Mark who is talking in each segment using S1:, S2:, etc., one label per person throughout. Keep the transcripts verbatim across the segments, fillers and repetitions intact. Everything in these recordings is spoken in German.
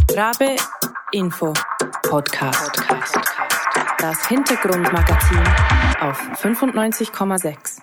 S1: Rabe Info Podcast. Das Hintergrundmagazin auf fünfundneunzig Komma sechs.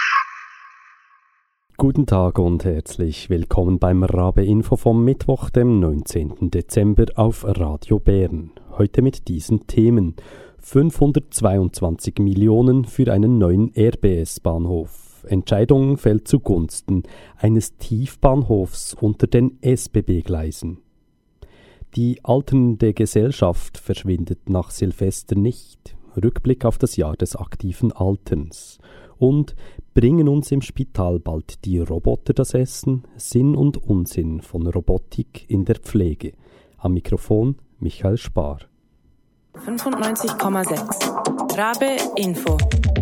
S2: Guten Tag und herzlich willkommen beim Rabe Info vom Mittwoch, dem neunzehnten Dezember auf Radio Bern. Heute mit diesen Themen: fünfhundertzweiundzwanzig Millionen für einen neuen R B S-Bahnhof. Entscheidung fällt zugunsten eines Tiefbahnhofs unter den S B B-Gleisen. Die alternde Gesellschaft verschwindet nach Silvester nicht. Rückblick auf das Jahr des aktiven Alterns. Und bringen uns im Spital bald die Roboter das Essen? Sinn und Unsinn von Robotik in der Pflege. Am Mikrofon Michael Spar.
S1: fünfundneunzig Komma sechs. Rabe Info.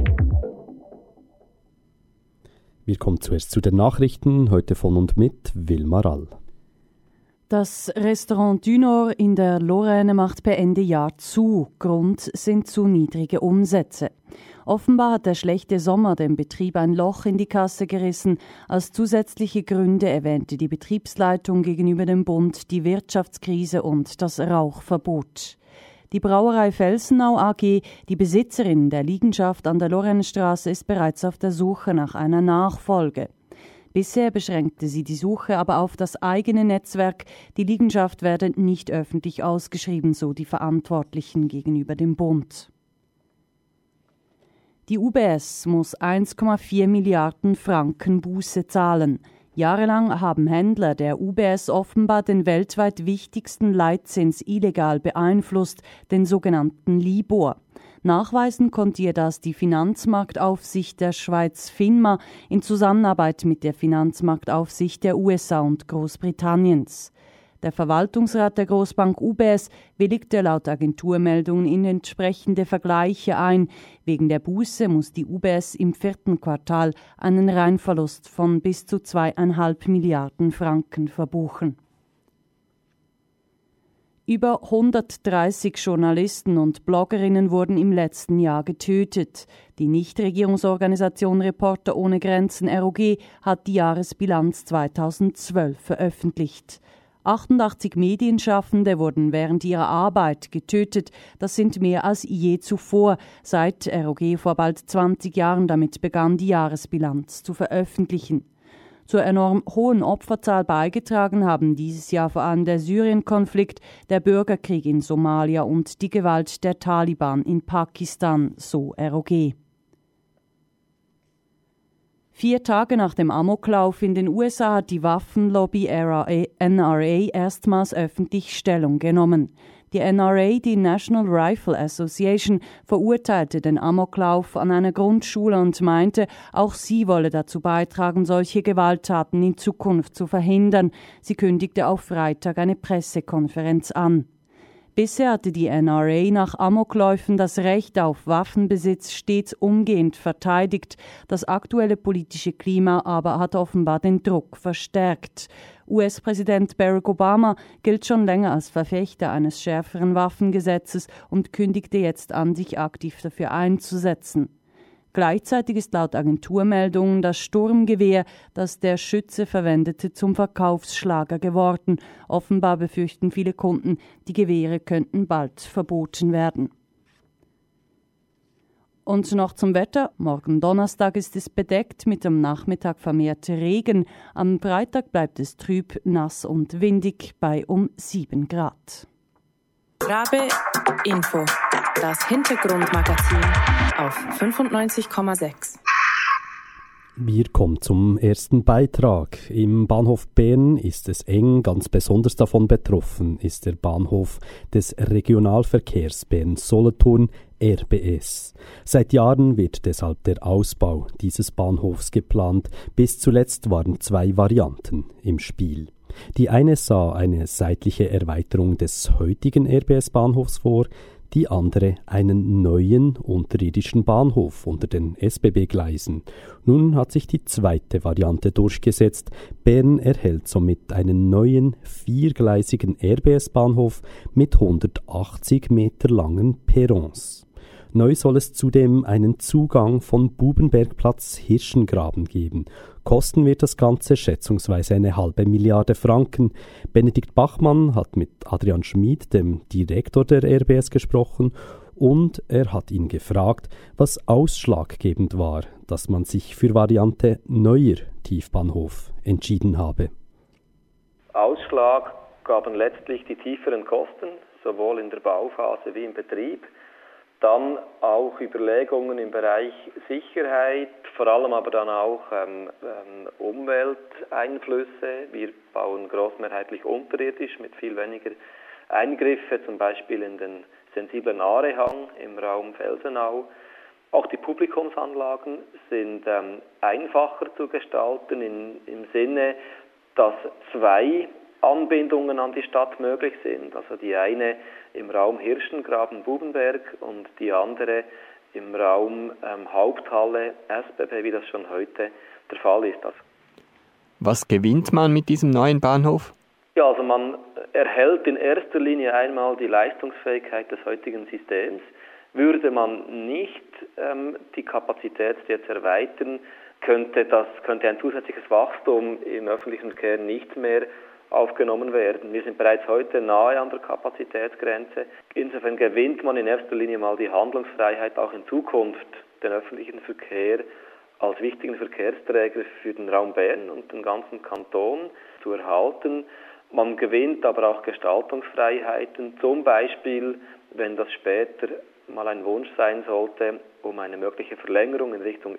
S2: Wir kommen zuerst zu den Nachrichten, heute von und mit Wilma Rall.
S3: Das Restaurant du Nord in der Lorraine macht per Ende Jahr zu. Grund sind zu niedrige Umsätze. Offenbar hat der schlechte Sommer dem Betrieb ein Loch in die Kasse gerissen. Als zusätzliche Gründe erwähnte die Betriebsleitung gegenüber dem Bund die Wirtschaftskrise und das Rauchverbot. Die Brauerei Felsenau A G, die Besitzerin der Liegenschaft an der Lorrainestraße, ist bereits auf der Suche nach einer Nachfolge. Bisher beschränkte sie die Suche aber auf das eigene Netzwerk. Die Liegenschaft werde nicht öffentlich ausgeschrieben, so die Verantwortlichen gegenüber dem Bund. Die U B S muss eins Komma vier Milliarden Franken Buße zahlen. Jahrelang haben Händler der U B S offenbar den weltweit wichtigsten Leitzins illegal beeinflusst, den sogenannten Libor. Nachweisen konnte ihr das die Finanzmarktaufsicht der Schweiz FINMA in Zusammenarbeit mit der Finanzmarktaufsicht der U S A und Großbritanniens. Der Verwaltungsrat der Großbank U B S willigte laut Agenturmeldungen in entsprechende Vergleiche ein. Wegen der Buße muss die U B S im vierten Quartal einen Reinverlust von bis zu zweieinhalb Milliarden Franken verbuchen. Über hundertdreißig Journalisten und Bloggerinnen wurden im letzten Jahr getötet. Die Nichtregierungsorganisation Reporter ohne Grenzen R O G hat die Jahresbilanz zweitausendzwölf veröffentlicht. achtundachtzig Medienschaffende wurden während ihrer Arbeit getötet. Das sind mehr als je zuvor, seit R O G vor bald zwanzig Jahren damit begann, die Jahresbilanz zu veröffentlichen. Zur enorm hohen Opferzahl beigetragen haben dieses Jahr vor allem der Syrien-Konflikt, der Bürgerkrieg in Somalia und die Gewalt der Taliban in Pakistan, so R O G. Vier Tage nach dem Amoklauf in den U S A hat die Waffenlobby N R A erstmals öffentlich Stellung genommen. Die N R A, die National Rifle Association, verurteilte den Amoklauf an einer Grundschule und meinte, auch sie wolle dazu beitragen, solche Gewalttaten in Zukunft zu verhindern. Sie kündigte auf Freitag eine Pressekonferenz an. Bisher hatte die N R A nach Amokläufen das Recht auf Waffenbesitz stets umgehend verteidigt. Das aktuelle politische Klima aber hat offenbar den Druck verstärkt. U S-Präsident Barack Obama gilt schon länger als Verfechter eines schärferen Waffengesetzes und kündigte jetzt an, sich aktiv dafür einzusetzen. Gleichzeitig ist laut Agenturmeldungen das Sturmgewehr, das der Schütze verwendete, zum Verkaufsschlager geworden. Offenbar befürchten viele Kunden, die Gewehre könnten bald verboten werden. Und noch zum Wetter. Morgen Donnerstag ist es bedeckt, mit am Nachmittag vermehrt Regen. Am Freitag bleibt es trüb, nass und windig bei um sieben Grad.
S1: Rabe Info. Das Hintergrundmagazin auf fünfundneunzig Komma sechs.
S2: Wir kommen zum ersten Beitrag. Im Bahnhof Bern ist es eng, ganz besonders davon betroffen ist der Bahnhof des Regionalverkehrs Bern-Solothurn, R B S. Seit Jahren wird deshalb der Ausbau dieses Bahnhofs geplant. Bis zuletzt waren zwei Varianten im Spiel. Die eine sah eine seitliche Erweiterung des heutigen R B S-Bahnhofs vor, die andere einen neuen unterirdischen Bahnhof unter den S B B-Gleisen. Nun hat sich die zweite Variante durchgesetzt. Bern erhält somit einen neuen viergleisigen R B S-Bahnhof mit hundertachtzig Meter langen Perrons. Neu soll es zudem einen Zugang von Bubenbergplatz Hirschengraben geben. Kosten wird das Ganze schätzungsweise eine halbe Milliarde Franken. Benedikt Bachmann hat mit Adrian Schmid, dem Direktor der R B S, gesprochen und er hat ihn gefragt, was ausschlaggebend war, dass man sich für Variante neuer Tiefbahnhof entschieden habe.
S4: Ausschlag gaben letztlich die tieferen Kosten, sowohl in der Bauphase wie im Betrieb. Dann auch Überlegungen im Bereich Sicherheit, vor allem aber dann auch ähm, ähm, Umwelteinflüsse. Wir bauen großmehrheitlich unterirdisch mit viel weniger Eingriffe, zum Beispiel in den sensiblen Aarehang im Raum Felsenau. Auch die Publikumsanlagen sind ähm, einfacher zu gestalten in, im Sinne, dass zwei Anbindungen an die Stadt möglich sind. Also die eine im Raum Hirschengraben-Bubenberg und die andere im Raum ähm, Haupthalle S B B, wie das schon heute der Fall ist. Also
S5: was gewinnt man mit diesem neuen Bahnhof?
S4: Ja, also man erhält in erster Linie einmal die Leistungsfähigkeit des heutigen Systems. Würde man nicht ähm, die Kapazität jetzt erweitern, könnte, das, könnte ein zusätzliches Wachstum im öffentlichen Verkehr nicht mehr aufgenommen werden. Wir sind bereits heute nahe an der Kapazitätsgrenze. Insofern gewinnt man in erster Linie mal die Handlungsfreiheit, auch in Zukunft den öffentlichen Verkehr als wichtigen Verkehrsträger für den Raum Bern und den ganzen Kanton zu erhalten. Man gewinnt aber auch Gestaltungsfreiheiten, zum Beispiel, wenn das später mal ein Wunsch sein sollte, um eine mögliche Verlängerung in Richtung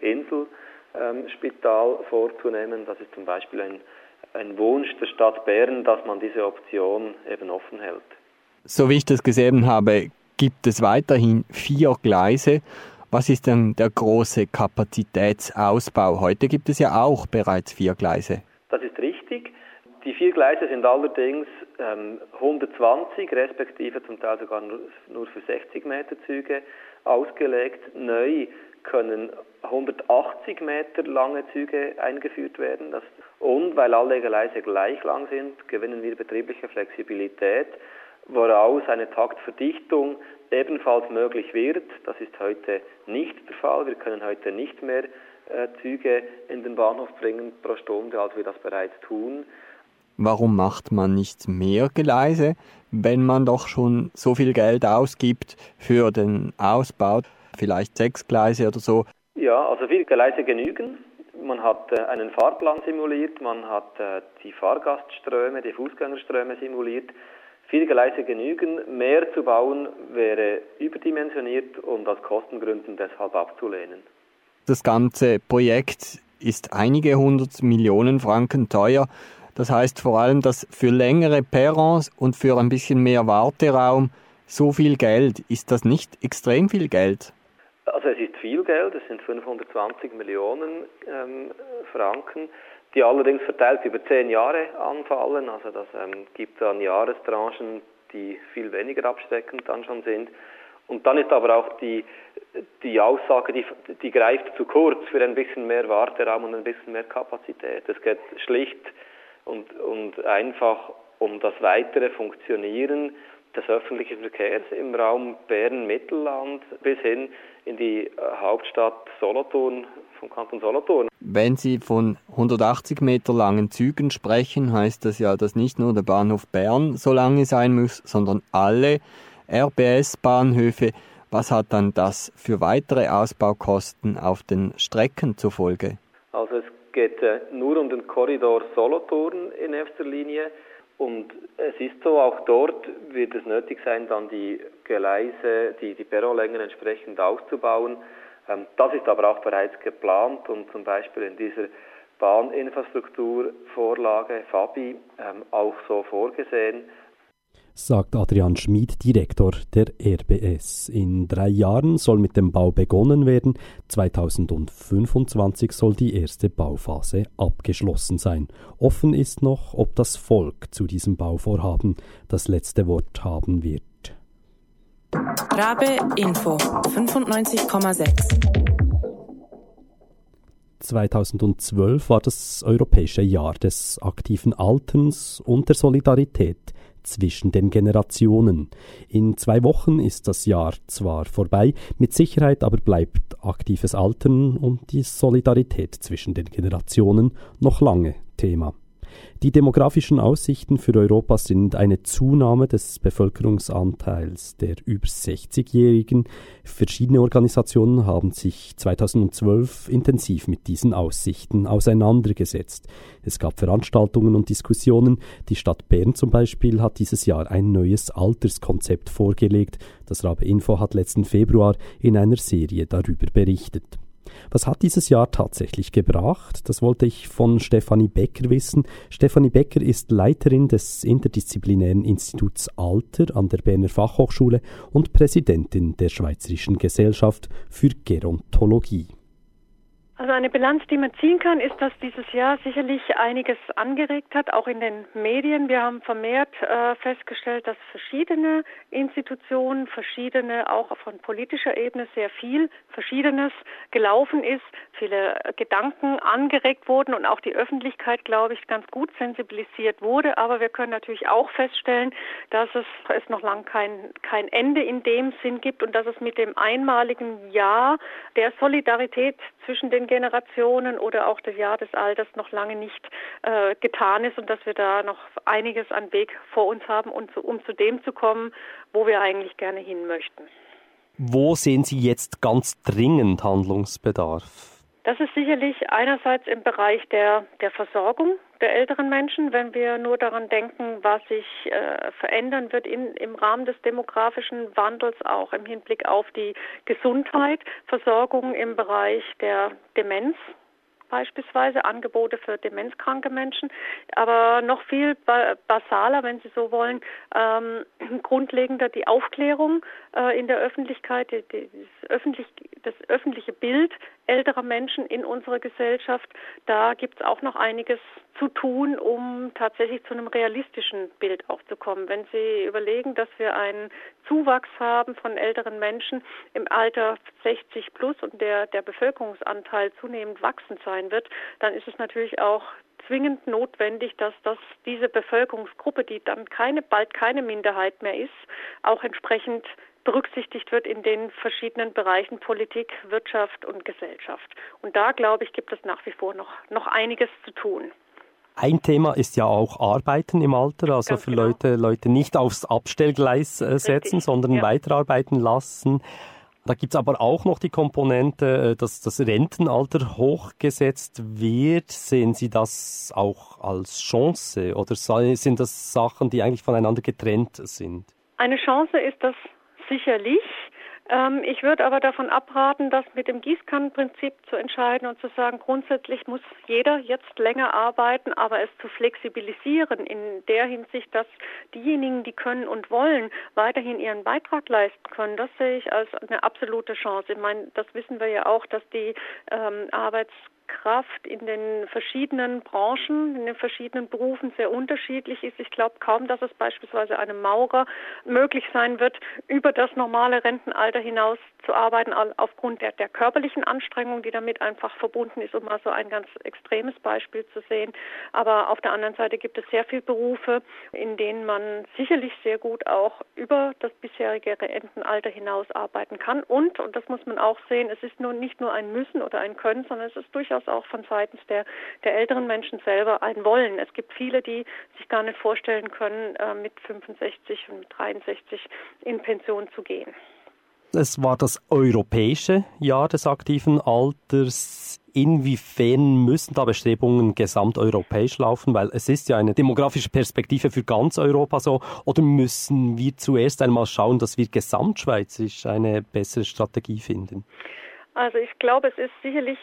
S4: Inselspital ähm, vorzunehmen. Das ist zum Beispiel ein, ein Wunsch der Stadt Bern, dass man diese Option eben offen hält.
S5: So wie ich das gesehen habe, gibt es weiterhin vier Gleise. Was ist denn der große Kapazitätsausbau? Heute gibt es ja auch bereits vier Gleise.
S4: Das ist richtig. Die vier Gleise sind allerdings ähm, hundertzwanzig, respektive zum Teil sogar nur, nur für sechzig Meter Züge ausgelegt. Neu können hundertachtzig Meter lange Züge eingeführt werden. Das, und weil alle Gleise gleich lang sind, gewinnen wir betriebliche Flexibilität, woraus eine Taktverdichtung ebenfalls möglich wird. Das ist heute nicht der Fall. Wir können heute nicht mehr äh, Züge in den Bahnhof bringen pro Stunde, als wir das bereits tun.
S5: Warum macht man nicht mehr Gleise, wenn man doch schon so viel Geld ausgibt für den Ausbau? Vielleicht sechs Gleise oder so?
S4: Ja, also vier Gleise genügen. Man hat äh, einen Fahrplan simuliert, man hat äh, die Fahrgastströme, die Fußgängerströme simuliert. Vier Gleise genügen. Mehr zu bauen wäre überdimensioniert und aus Kostengründen deshalb abzulehnen.
S5: Das ganze Projekt ist einige hundert Millionen Franken teuer. Das heißt vor allem, dass für längere Perrons und für ein bisschen mehr Warteraum so viel Geld, ist das nicht extrem viel Geld?
S4: Also es ist viel Geld, es sind fünfhundertzwanzig Millionen ähm, Franken, die allerdings verteilt über zehn Jahre anfallen. Also das ähm, gibt dann Jahrestranchen, die viel weniger abschreckend dann schon sind. Und dann ist aber auch die, die Aussage, die, die greift zu kurz für ein bisschen mehr Warteraum und ein bisschen mehr Kapazität. Es geht schlicht und, und einfach um das weitere Funktionieren des öffentlichen Verkehrs im Raum Bern-Mittelland bis hin in die Hauptstadt Solothurn, vom Kanton Solothurn.
S5: Wenn Sie von hundertachtzig Meter langen Zügen sprechen, heißt das ja, dass nicht nur der Bahnhof Bern so lange sein muss, sondern alle R B S-Bahnhöfe. Was hat dann das für weitere Ausbaukosten auf den Strecken zur Folge?
S4: Also es geht äh, nur um den Korridor Solothurn in erster Linie. Und es ist so, auch dort wird es nötig sein, dann die Gleise, die, die Perronlängen entsprechend auszubauen. Ähm, das ist aber auch bereits geplant und zum Beispiel in dieser Bahninfrastrukturvorlage Fabi ähm, auch so vorgesehen.
S2: Sagt Adrian Schmid, Direktor der R B S. In drei Jahren soll mit dem Bau begonnen werden. zweitausendfünfundzwanzig soll die erste Bauphase abgeschlossen sein. Offen ist noch, ob das Volk zu diesem Bauvorhaben das letzte Wort haben wird.
S1: Rabe Info fünfundneunzig Komma sechs.
S2: zweitausendzwölf war das Europäische Jahr des aktiven Alterns und der Solidarität. zwischen den Generationen. In zwei Wochen ist das Jahr zwar vorbei, mit Sicherheit aber bleibt aktives Altern und die Solidarität zwischen den Generationen noch lange Thema. Die demografischen Aussichten für Europa sind eine Zunahme des Bevölkerungsanteils der über sechzigjährigen. Verschiedene Organisationen haben sich zweitausendzwölf intensiv mit diesen Aussichten auseinandergesetzt. Es gab Veranstaltungen und Diskussionen. Die Stadt Bern zum Beispiel hat dieses Jahr ein neues Alterskonzept vorgelegt. Das Rabe Info hat letzten Februar in einer Serie darüber berichtet. Was hat dieses Jahr tatsächlich gebracht? Das wollte ich von Stefanie Becker wissen. Stefanie Becker ist Leiterin des interdisziplinären Instituts Alter an der Berner Fachhochschule und Präsidentin der Schweizerischen Gesellschaft für Gerontologie.
S6: Also eine Bilanz, die man ziehen kann, ist, dass dieses Jahr sicherlich einiges angeregt hat, auch in den Medien. Wir haben vermehrt äh, festgestellt, dass verschiedene Institutionen, verschiedene, auch von politischer Ebene sehr viel Verschiedenes gelaufen ist, viele Gedanken angeregt wurden und auch die Öffentlichkeit, glaube ich, ganz gut sensibilisiert wurde. Aber wir können natürlich auch feststellen, dass es, es noch lang kein, kein Ende in dem Sinn gibt und dass es mit dem einmaligen Jahr der Solidarität zwischen den Generationen oder auch das Jahr des Alters noch lange nicht äh, getan ist und dass wir da noch einiges an Weg vor uns haben, um zu, um zu dem zu kommen, wo wir eigentlich gerne hin möchten.
S2: Wo sehen Sie jetzt ganz dringend Handlungsbedarf?
S6: Das ist sicherlich einerseits im Bereich der, der Versorgung der älteren Menschen, wenn wir nur daran denken, was sich äh, verändern wird in, im Rahmen des demografischen Wandels, auch im Hinblick auf die Gesundheit, Versorgung im Bereich der Demenz, beispielsweise Angebote für demenzkranke Menschen, aber noch viel basaler, wenn Sie so wollen, ähm, grundlegender die Aufklärung äh, in der Öffentlichkeit, die, die, das, öffentlich, das öffentliche Bild älterer Menschen in unserer Gesellschaft. Da gibt es auch noch einiges zu tun, um tatsächlich zu einem realistischen Bild auch zu kommen. Wenn Sie überlegen, dass wir einen Zuwachs haben von älteren Menschen im Alter sechzig plus und der, der Bevölkerungsanteil zunehmend wachsend sein wird, dann ist es natürlich auch zwingend notwendig, dass das diese Bevölkerungsgruppe, die dann keine, bald keine Minderheit mehr ist, auch entsprechend berücksichtigt wird in den verschiedenen Bereichen Politik, Wirtschaft und Gesellschaft. Und da, glaube ich, gibt es nach wie vor noch, noch einiges zu tun.
S2: Ein Thema ist ja auch Arbeiten im Alter, also Ganz für genau. Leute, Leute nicht aufs Abstellgleis äh, setzen, Richtig. sondern ja. weiterarbeiten lassen. Da gibt's aber auch noch die Komponente, dass das Rentenalter hochgesetzt wird. Sehen Sie das auch als Chance oder sind das Sachen, die eigentlich voneinander getrennt sind?
S6: Eine Chance ist das sicherlich. Ich würde aber davon abraten, das mit dem Gießkannenprinzip zu entscheiden und zu sagen, grundsätzlich muss jeder jetzt länger arbeiten, aber es zu flexibilisieren in der Hinsicht, dass diejenigen, die können und wollen, weiterhin ihren Beitrag leisten können. Das sehe ich als eine absolute Chance. Ich meine, das wissen wir ja auch, dass die ähm, Arbeits Kraft in den verschiedenen Branchen, in den verschiedenen Berufen sehr unterschiedlich ist. Ich glaube kaum, dass es beispielsweise einem Maurer möglich sein wird, über das normale Rentenalter hinaus zu arbeiten, aufgrund der, der körperlichen Anstrengung, die damit einfach verbunden ist, um mal so ein ganz extremes Beispiel zu sehen. Aber auf der anderen Seite gibt es sehr viele Berufe, in denen man sicherlich sehr gut auch über das bisherige Rentenalter hinaus arbeiten kann. Und, und das muss man auch sehen, es ist nur nicht nur ein Müssen oder ein Können, sondern es ist durchaus auch von seitens der, der älteren Menschen selber ein Wollen. Es gibt viele, die sich gar nicht vorstellen können, äh, mit fünfundsechzig und mit dreiundsechzig in Pension zu gehen.
S2: Es war das europäische Jahr des aktiven Alters. Inwiefern müssen da Bestrebungen gesamteuropäisch laufen? Weil es ist ja eine demografische Perspektive für ganz Europa so. Oder müssen wir zuerst einmal schauen, dass wir gesamtschweizerisch eine bessere Strategie finden?
S6: Also ich glaube, es ist sicherlich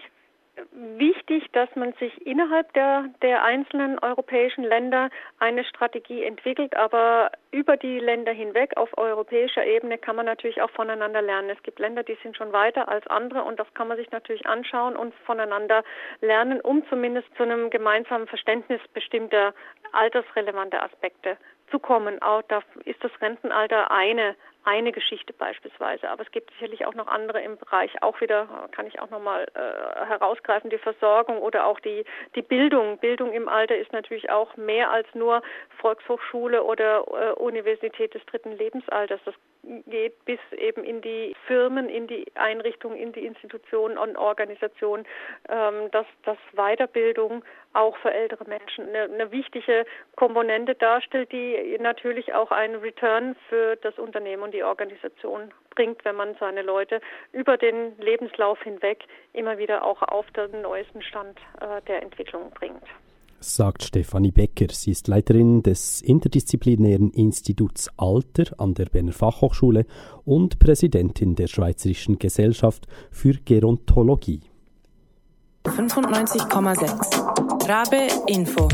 S6: wichtig, dass man sich innerhalb der, der einzelnen europäischen Länder eine Strategie entwickelt, aber über die Länder hinweg auf europäischer Ebene kann man natürlich auch voneinander lernen. Es gibt Länder, die sind schon weiter als andere und das kann man sich natürlich anschauen und voneinander lernen, um zumindest zu einem gemeinsamen Verständnis bestimmter altersrelevanter Aspekte zu kommen. Auch da ist das Rentenalter eine eine Geschichte beispielsweise, aber es gibt sicherlich auch noch andere im Bereich, auch wieder, kann ich auch nochmal äh, herausgreifen, die Versorgung oder auch die, die Bildung. Bildung im Alter ist natürlich auch mehr als nur Volkshochschule oder äh, Universität des dritten Lebensalters. Das geht bis eben in die Firmen, in die Einrichtungen, in die Institutionen und Organisationen, ähm, dass, dass Weiterbildung auch für ältere Menschen eine, eine wichtige Komponente darstellt, die natürlich auch einen Return für das Unternehmen und die Organisation bringt, wenn man seine Leute über den Lebenslauf hinweg immer wieder auch auf den neuesten Stand äh, der Entwicklung bringt.
S2: Sagt Stefanie Becker. Sie ist Leiterin des interdisziplinären Instituts Alter an der Berner Fachhochschule und Präsidentin der Schweizerischen Gesellschaft für Gerontologie.
S1: fünfundneunzig Komma sechs Rabe Info.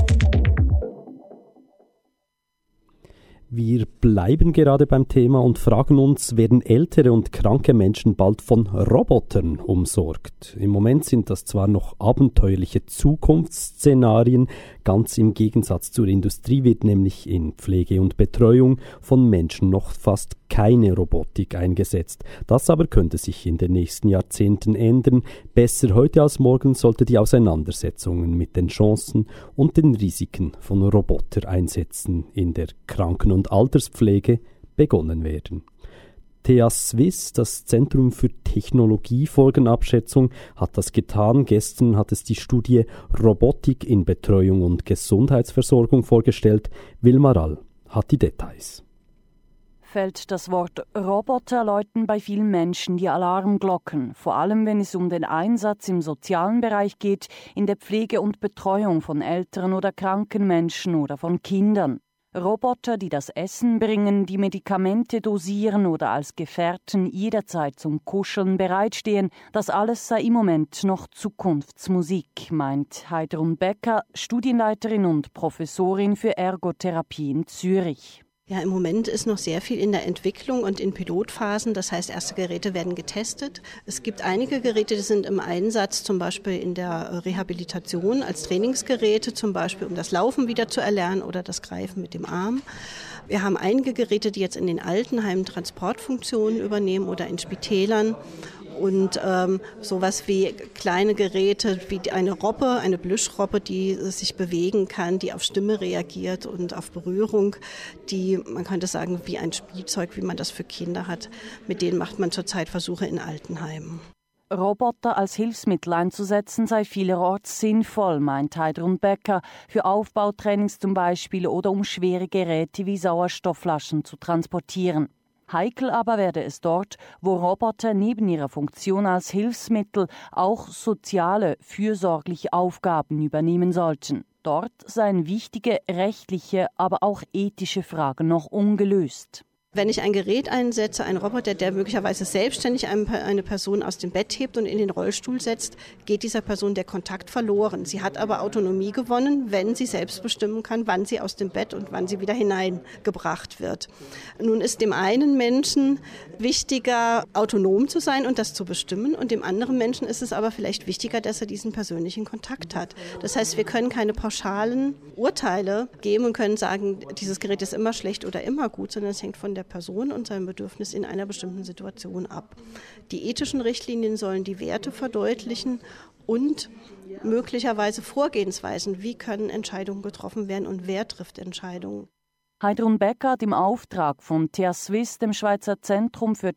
S2: Wir bleiben gerade beim Thema und fragen uns, werden ältere und kranke Menschen bald von Robotern umsorgt? Im Moment sind das zwar noch abenteuerliche Zukunftsszenarien, ganz im Gegensatz zur Industrie wird nämlich in Pflege und Betreuung von Menschen noch fast keine Robotik eingesetzt. Das aber könnte sich in den nächsten Jahrzehnten ändern. Besser heute als morgen sollte die Auseinandersetzungen mit den Chancen und den Risiken von Robotereinsätzen in der Kranken- und Alterspflege begonnen werden. T A Swiss, das Zentrum für Technologiefolgenabschätzung, hat das getan. Gestern hat es die Studie Robotik in Betreuung und Gesundheitsversorgung vorgestellt. Wilma Rall hat die Details.
S3: Fällt das Wort Roboter, läuten bei vielen Menschen die Alarmglocken, vor allem wenn es um den Einsatz im sozialen Bereich geht, in der Pflege und Betreuung von älteren oder kranken Menschen oder von Kindern. Roboter, die das Essen bringen, die Medikamente dosieren oder als Gefährten jederzeit zum Kuscheln bereitstehen, das alles sei im Moment noch Zukunftsmusik, meint Heidrun Becker, Studienleiterin und Professorin für Ergotherapie in Zürich.
S7: Ja, im Moment ist noch sehr viel in der Entwicklung und in Pilotphasen. Das heißt, erste Geräte werden getestet. Es gibt einige Geräte, die sind im Einsatz, zum Beispiel in der Rehabilitation als Trainingsgeräte, zum Beispiel um das Laufen wieder zu erlernen oder das Greifen mit dem Arm. Wir haben einige Geräte, die jetzt in den Altenheimen Transportfunktionen übernehmen oder in Spitälern. Und ähm, sowas wie kleine Geräte, wie eine Robbe, eine Plüschrobbe, die sich bewegen kann, die auf Stimme reagiert und auf Berührung, die, man könnte sagen, wie ein Spielzeug, wie man das für Kinder hat. Mit denen macht man zurzeit Versuche in Altenheimen.
S3: Roboter als Hilfsmittel einzusetzen sei vielerorts sinnvoll, meint Heidrun Becker, für Aufbautrainings zum Beispiel oder um schwere Geräte wie Sauerstoffflaschen zu transportieren. Heikel aber werde es dort, wo Roboter neben ihrer Funktion als Hilfsmittel auch soziale, fürsorgliche Aufgaben übernehmen sollten. Dort seien wichtige rechtliche, aber auch ethische Fragen noch ungelöst.
S7: Wenn ich ein Gerät einsetze, einen Roboter, der möglicherweise selbstständig eine Person aus dem Bett hebt und in den Rollstuhl setzt, geht dieser Person der Kontakt verloren. Sie hat aber Autonomie gewonnen, wenn sie selbst bestimmen kann, wann sie aus dem Bett und wann sie wieder hineingebracht wird. Nun ist dem einen Menschen wichtiger, autonom zu sein und das zu bestimmen, und dem anderen Menschen ist es aber vielleicht wichtiger, dass er diesen persönlichen Kontakt hat. Das heißt, wir können keine pauschalen Urteile geben und können sagen, dieses Gerät ist immer schlecht oder immer gut, sondern es hängt von der Person und seinem Bedürfnis in einer bestimmten Situation ab. Die ethischen Richtlinien sollen die Werte verdeutlichen und möglicherweise Vorgehensweisen, wie können Entscheidungen getroffen werden und wer trifft Entscheidungen.
S3: Heidrun Becker hat im Auftrag von T A Swiss, dem Schweizer Zentrum für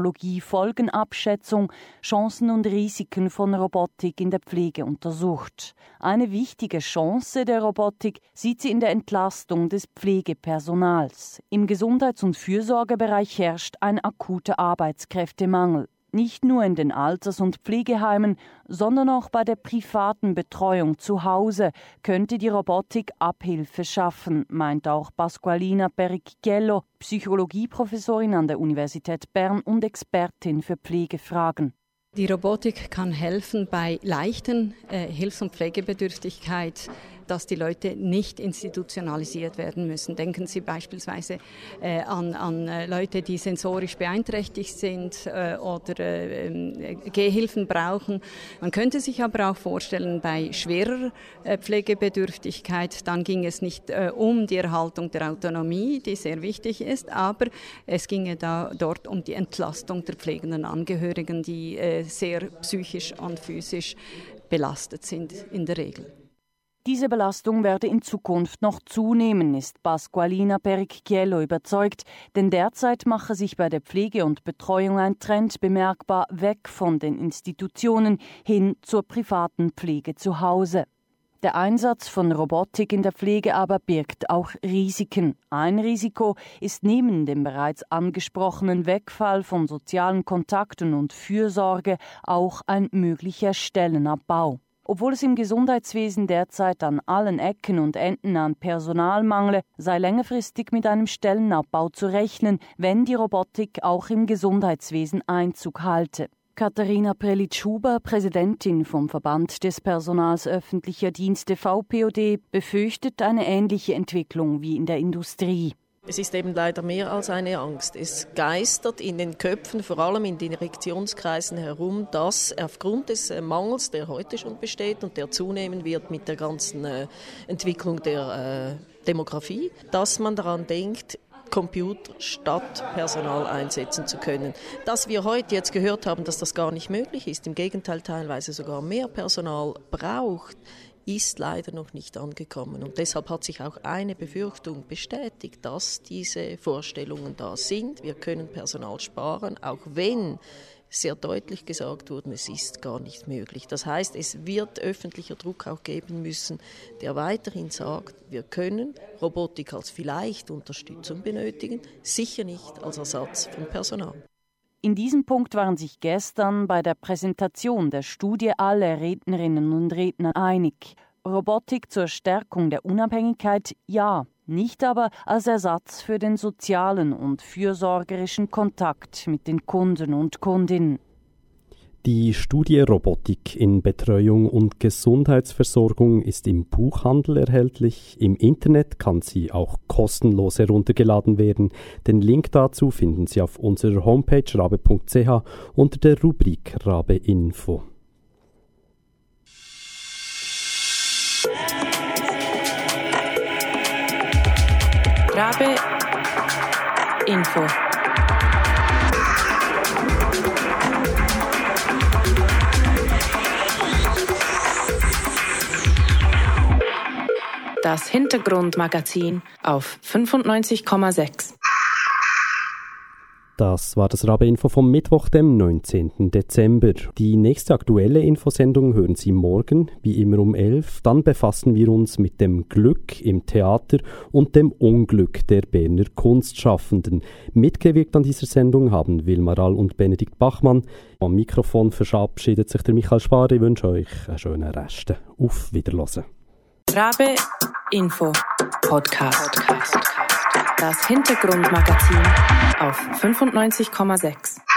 S3: Technologie-Folgenabschätzung, Chancen und Risiken von Robotik in der Pflege untersucht. Eine wichtige Chance der Robotik sieht sie in der Entlastung des Pflegepersonals. Im Gesundheits- und Fürsorgebereich herrscht ein akuter Arbeitskräftemangel. Nicht nur in den Alters- und Pflegeheimen, sondern auch bei der privaten Betreuung zu Hause könnte die Robotik Abhilfe schaffen, meint auch Pasqualina Pericchiello, Psychologieprofessorin an der Universität Bern und Expertin für Pflegefragen.
S8: Die Robotik kann helfen bei leichten äh, Hilfs- und Pflegebedürftigkeit, dass die Leute nicht institutionalisiert werden müssen. Denken Sie beispielsweise äh, an, an äh, Leute, die sensorisch beeinträchtigt sind äh, oder äh, Gehhilfen brauchen. Man könnte sich aber auch vorstellen, bei schwerer äh, Pflegebedürftigkeit, dann ging es nicht äh, um die Erhaltung der Autonomie, die sehr wichtig ist, aber es ginge da dort um die Entlastung der pflegenden Angehörigen, die äh, sehr psychisch und physisch belastet sind in der Regel.
S3: Diese Belastung werde in Zukunft noch zunehmen, ist Pasqualina Pericchiello überzeugt, denn derzeit mache sich bei der Pflege und Betreuung ein Trend bemerkbar weg von den Institutionen hin zur privaten Pflege zu Hause. Der Einsatz von Robotik in der Pflege aber birgt auch Risiken. Ein Risiko ist neben dem bereits angesprochenen Wegfall von sozialen Kontakten und Fürsorge auch ein möglicher Stellenabbau. Obwohl es im Gesundheitswesen derzeit an allen Ecken und Enden an Personal mangle, sei längerfristig mit einem Stellenabbau zu rechnen, wenn die Robotik auch im Gesundheitswesen Einzug halte. Katharina Prelitsch-Huber, Präsidentin vom Verband des Personals öffentlicher Dienste V P O D, befürchtet eine ähnliche Entwicklung wie in der Industrie.
S9: Es ist eben leider mehr als eine Angst. Es geistert in den Köpfen, vor allem in den Direktionskreisen herum, dass aufgrund des Mangels, der heute schon besteht und der zunehmen wird mit der ganzen äh, Entwicklung der äh, Demografie, dass man daran denkt, Computer statt Personal einsetzen zu können. Dass wir heute jetzt gehört haben, dass das gar nicht möglich ist, im Gegenteil teilweise sogar mehr Personal braucht, ist leider noch nicht angekommen. Und deshalb hat sich auch eine Befürchtung bestätigt, dass diese Vorstellungen da sind. Wir können Personal sparen, auch wenn sehr deutlich gesagt wurde, es ist gar nicht möglich. Das heißt, es wird öffentlicher Druck auch geben müssen, der weiterhin sagt, wir können Robotik als vielleicht Unterstützung benötigen, sicher nicht als Ersatz von Personal.
S3: In diesem Punkt waren sich gestern bei der Präsentation der Studie alle Rednerinnen und Redner einig. Robotik zur Stärkung der Unabhängigkeit, ja, nicht aber als Ersatz für den sozialen und fürsorgerischen Kontakt mit den Kunden und Kundinnen.
S2: Die Studie Robotik in Betreuung und Gesundheitsversorgung ist im Buchhandel erhältlich. Im Internet kann sie auch kostenlos heruntergeladen werden. Den Link dazu finden Sie auf unserer Homepage rabe punkt c h unter der Rubrik Rabe Info.
S1: Rabe Info. Das Hintergrundmagazin auf fünfundneunzig Komma sechs.
S2: Das war das Rabe-Info vom Mittwoch, dem neunzehnten Dezember. Die nächste aktuelle Infosendung hören Sie morgen, wie immer um elf. Dann befassen wir uns mit dem Glück im Theater und dem Unglück der Berner Kunstschaffenden. Mitgewirkt an dieser Sendung haben Wilma Rall und Benedikt Bachmann. Am Mikrofon verabschiedet sich der Michael Spar. Ich wünsche euch einen schönen Rest. Auf Wiederhören.
S1: Rabe Info Podcast. Podcast. Das Hintergrundmagazin auf fünfundneunzig Komma sechs.